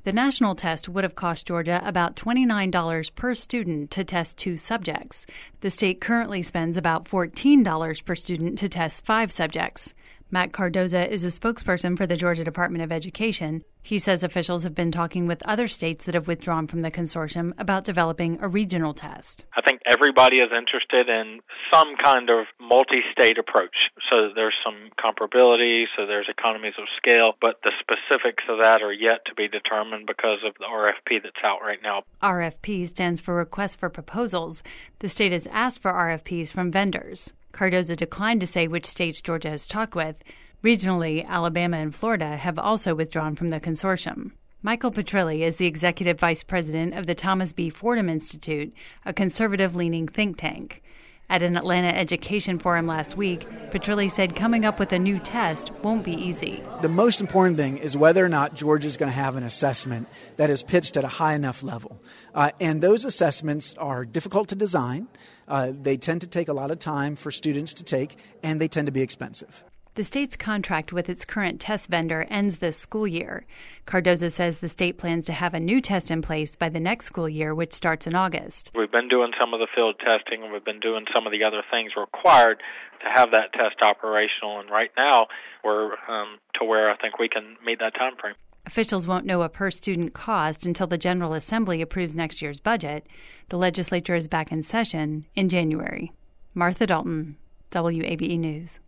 The national test would have cost Georgia about $29 per student to test 2 subjects. The state currently spends about $14 per student to test 5 subjects. Matt Cardoza is a spokesperson for the Georgia Department of Education. He says officials have been talking with other states that have withdrawn from the consortium about developing a regional test. I think everybody is interested in some kind of multi-state approach. So there's some comparability, so there's economies of scale, but the specifics of that are yet to be determined because of the RFP that's out right now. RFP stands for Request for Proposals. The state has asked for RFPs from vendors. Cardoza declined to say which states Georgia has talked with. Regionally, Alabama and Florida have also withdrawn from the consortium. Michael Petrilli is the executive vice president of the Thomas B. Fordham Institute, a conservative-leaning think tank. At an Atlanta education forum last week, Petrilli said coming up with a new test won't be easy. The most important thing is whether or not Georgia is going to have an assessment that is pitched at a high enough level. And those assessments are difficult to design. They tend to take a lot of time for students to take, and they tend to be expensive. The state's contract with its current test vendor ends this school year. Cardoza says the state plans to have a new test in place by the next school year, which starts in August. We've been doing some of the field testing, and we've been doing some of the other things required to have that test operational. And right now, we're to where I think we can meet that time frame. Officials won't know a per-student cost until the General Assembly approves next year's budget. The legislature is back in session in January. Martha Dalton, WABE News.